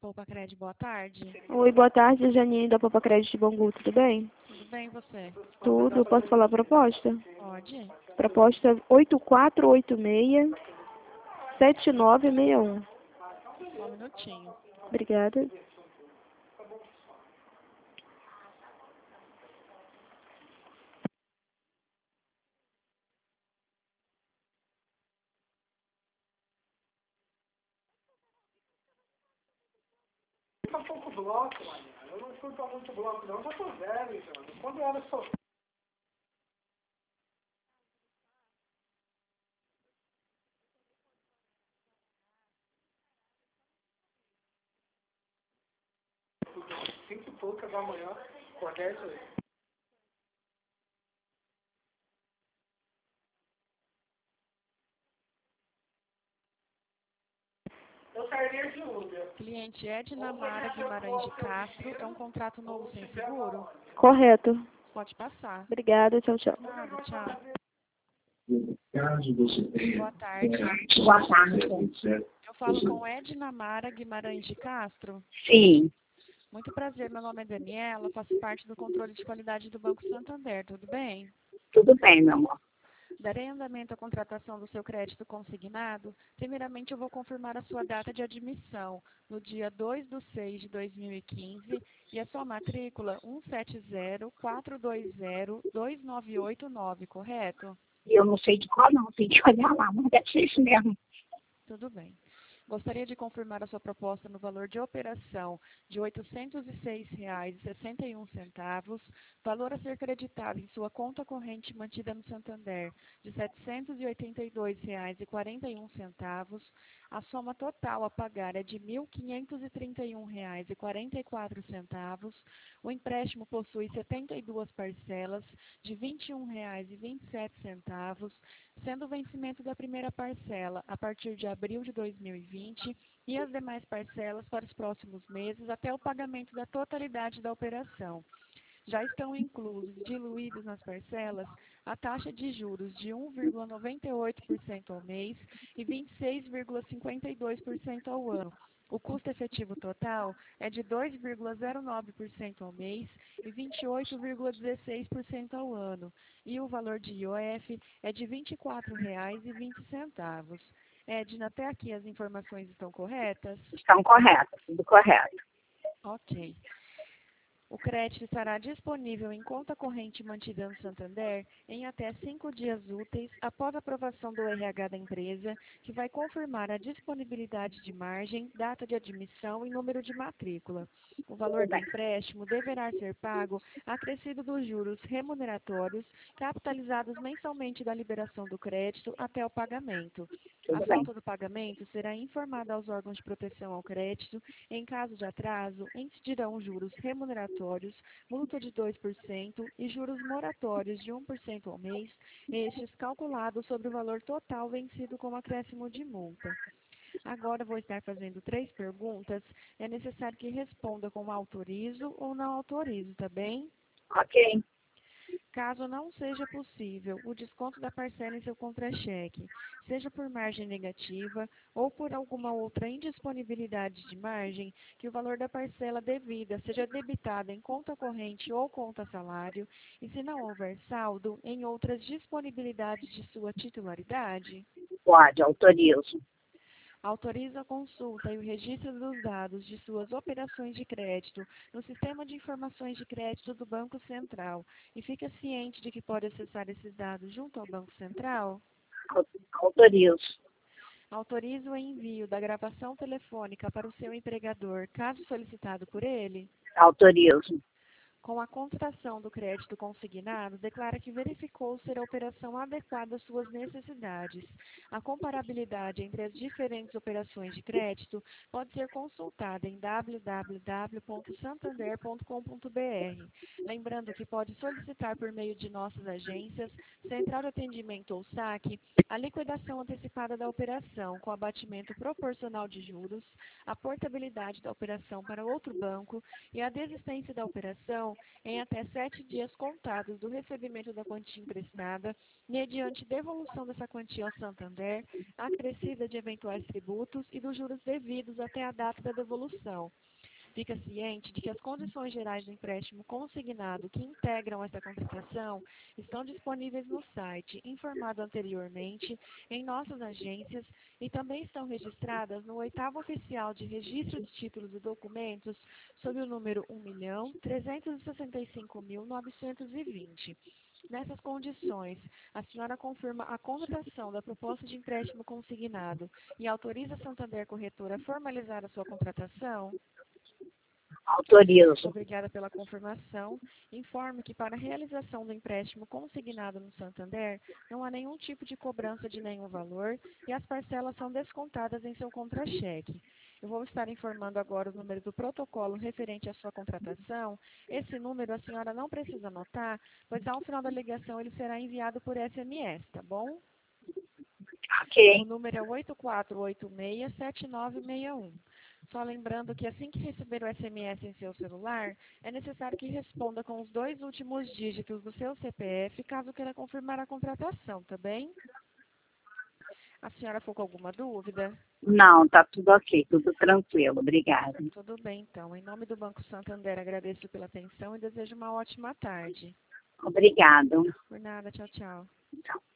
Poupa Cred, boa tarde. Oi, boa tarde, Janine da Poupa Crédito de Bangu, tudo bem? Tudo bem, e você? Tudo, posso falar a proposta? Pode? Proposta 8486-7961. Só um minutinho. Obrigada. Tá pouco bloco, mano. Eu não fui pra muito bloco, não. Eu já tô velho, já. Quando eu era só. Cinco e poucas da manhã, acordei isso aí. Eu sairia de Uber. Cliente Edna Mara Guimarães de Castro, é um contrato novo sem seguro? Correto. Pode passar. Obrigada, tchau, tchau. Nada, tchau. Caso você tenha Boa tarde. Boa tarde. Eu falo com Edna Mara Guimarães de Castro. Sim, Muito prazer, meu nome é Daniela, faço parte do controle de qualidade do Banco Santander, tudo bem? tudo bem, meu amor. Darei andamento à contratação do seu crédito consignado. Primeiramente, eu vou confirmar a sua data de admissão, no dia 2/6/2015, e a sua matrícula 170-420-2989, correto? Eu não sei de qual não, tem que olhar lá, mas deve ser isso mesmo. Tudo bem. Gostaria de confirmar a sua proposta no valor de operação de R$ 806,61, valor a ser creditado em sua conta corrente mantida no Santander de R$ 782,41, a soma total a pagar é de R$ 1.531,44, o empréstimo possui 72 parcelas de R$ 21,27, sendo o vencimento da primeira parcela a partir de abril de 2020 e as demais parcelas para os próximos meses até o pagamento da totalidade da operação. Já estão inclusos, diluídos nas parcelas, a taxa de juros de 1,98% ao mês e 26,52% ao ano. O custo efetivo total é de 2,09% ao mês e 28,16% ao ano. E o valor de IOF é de R$ 24,20. Edna, até aqui as informações estão corretas? Estão corretas, tudo correto. Ok. O crédito estará disponível em conta corrente mantida no Santander em até 5 dias úteis após a aprovação do RH da empresa, que vai confirmar a disponibilidade de margem, data de admissão e número de matrícula. O valor do empréstimo deverá ser pago acrescido dos juros remuneratórios capitalizados mensalmente da liberação do crédito até o pagamento. A Tudo bem. falta do pagamento será informada aos órgãos de proteção ao crédito. Em caso de atraso, incidirão juros remuneratórios, multa de 2% e juros moratórios de 1% ao mês, estes calculados sobre o valor total vencido com acréscimo de multa. Agora vou estar fazendo 3 perguntas. É necessário que responda com autorizo ou não autorizo, tá bem? Ok. Caso não seja possível o desconto da parcela em seu contra-cheque, seja por margem negativa ou por alguma outra indisponibilidade de margem, que o valor da parcela devida seja debitado em conta corrente ou conta salário, e se não houver saldo, em outras disponibilidades de sua titularidade. Pode, autorizo. Autoriza a consulta e o registro dos dados de suas operações de crédito no Sistema de Informações de Crédito do Banco Central e fica ciente de que pode acessar esses dados junto ao Banco Central? Autorizo. Autoriza o envio da gravação telefônica para o seu empregador, caso solicitado por ele? Autorizo. Com a contratação do crédito consignado, declara que verificou ser a operação adequada às suas necessidades. A comparabilidade entre as diferentes operações de crédito pode ser consultada em www.santander.com.br. Lembrando que pode solicitar por meio de nossas agências, Central de Atendimento ou SAC, a liquidação antecipada da operação com abatimento proporcional de juros, a portabilidade da operação para outro banco e a desistência da operação contratação em até 7 dias contados do recebimento da quantia emprestada, mediante devolução dessa quantia ao Santander, acrescida de eventuais tributos e dos juros devidos até a data da devolução. Fica ciente de que as condições gerais do empréstimo consignado que integram esta contratação estão disponíveis no site, informado anteriormente, em nossas agências e também estão registradas no 8º Oficial de Registro de Títulos e Documentos, sob o número 1.365.920. Nessas condições, a senhora confirma a contratação da proposta de empréstimo consignado e autoriza a Santander Corretora a formalizar a sua contratação? Autorizo. Obrigada pela confirmação. Informo que para a realização do empréstimo consignado no Santander, não há nenhum tipo de cobrança de nenhum valor e as parcelas são descontadas em seu contra-cheque. Eu vou estar informando agora o número do protocolo referente à sua contratação. Esse número a senhora não precisa anotar, pois ao final da ligação ele será enviado por SMS, tá bom? Ok. O número é 8486-7961. Só lembrando que assim que receber o SMS em seu celular, é necessário que responda com os 2 últimos dígitos do seu CPF, caso queira confirmar a contratação, tá bem? A senhora ficou com alguma dúvida? Não, tá tudo ok, tudo tranquilo. Obrigada. Tudo bem, então. Em nome do Banco Santander, agradeço pela atenção e desejo uma ótima tarde. Obrigado. Por nada, tchau, tchau. Tchau.